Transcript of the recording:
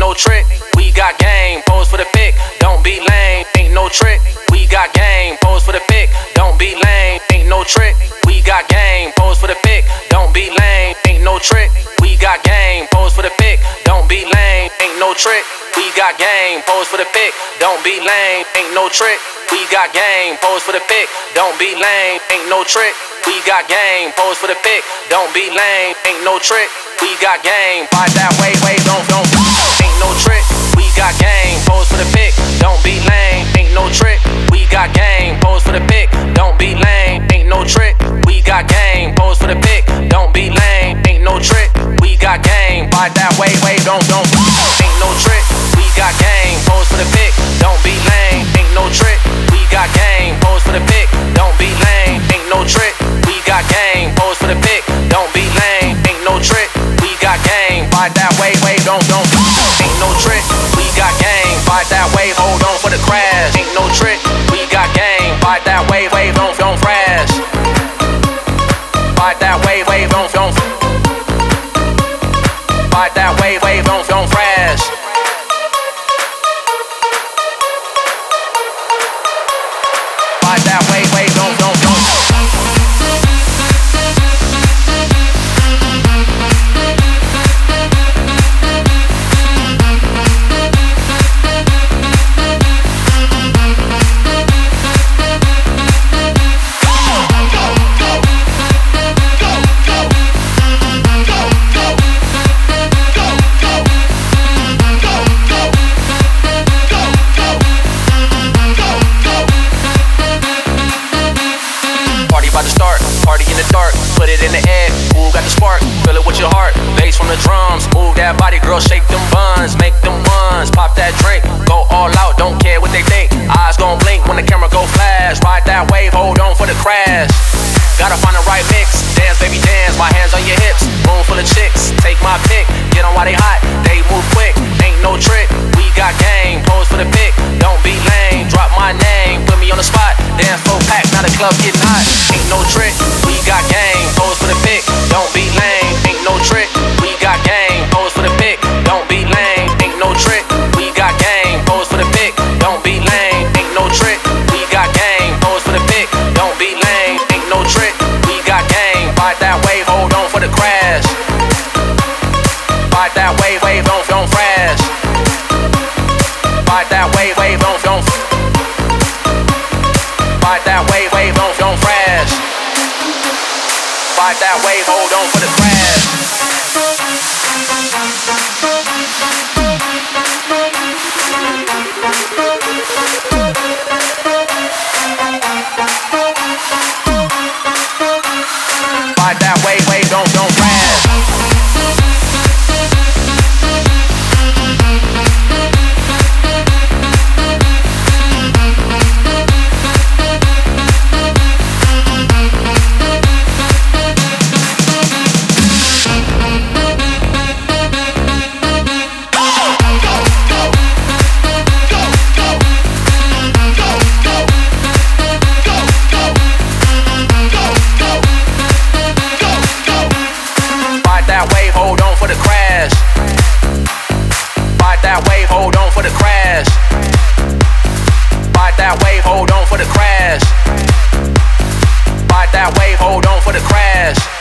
no trick. We got game, pose for the pic. Don't be lame, ain't no trick. We got game, pose for the pic. Don't be lame, ain't no trick. We got game, pose for the pic. Don't be lame, ain't no trick. We got game, pose for the pic. Don't be lame, ain't no trick. We got game, pose for the pic. Don't be lame, ain't no trick. We got game, pose for the pic. Don't be lame, ain't no trick. We got game, pose for the pic. Don't be lame, ain't no trick. We got game, fight that way, don't, ain't no trick. We got game, pose for the pic. Don't be lame, ain't no trick. We got game, pose for the pic. Don't be lame, ain't no trick. We got game, pose for the pic. Don't be lame, ain't no trick. We got game, fight that way, don't, ain't no trick. We got game, pose for the pic. Don't be lame, ain't no trick. We got game, pose for the pic. Don't be lame, ain't no trick. We got game, pose for the pic. Don't be lame, ain't no trick. We got game, fight that way, don't, ain't no trick. We got game, fight that way, hold on for the crash. Ain't no trick. We got game, fight that way, don't crash. Fight that way, don't, fight that way, don't crash. Fight that way, don't. Party in the dark, put it in the air. Ooh, got the spark, fill it with your heart. Bass from the drums, move that body, girl, shake them buns, make them ones, pop that drink, go all out, don't care what they think. Eyes gon' blink when the camera go flash. Ride that wave, hold on for the crash. Gotta find the right mix, dance baby dance, my hands on your hips. Room full of chicks, take my pick, get on while they hot, they move quick, ain't no trick. We got game, pose for the pic. Don't be lame, drop my name, put me on the spot. Dance full pack, now the club getting hot. Ain't no trick, we got game, pose for the pic. Don't be lame, ain't no trick. We got game, pose for the pic. Don't be lame, ain't no trick. We got game, pose for the pic. Don't be lame, ain't no trick. We got game, pose for the pic. Don't be lame, ain't no trick. We got game, fight that way, hold on for the crash. Fight that way, don't crash. Fight that way, don't. Fight that way, don't crash. Fight that way, hold on for the crash. Fight that way, don't crash. Hold on for the crash. Fight that wave, hold on for the crash. Fight that wave, hold on for the crash. Fight that wave, hold on for the crash.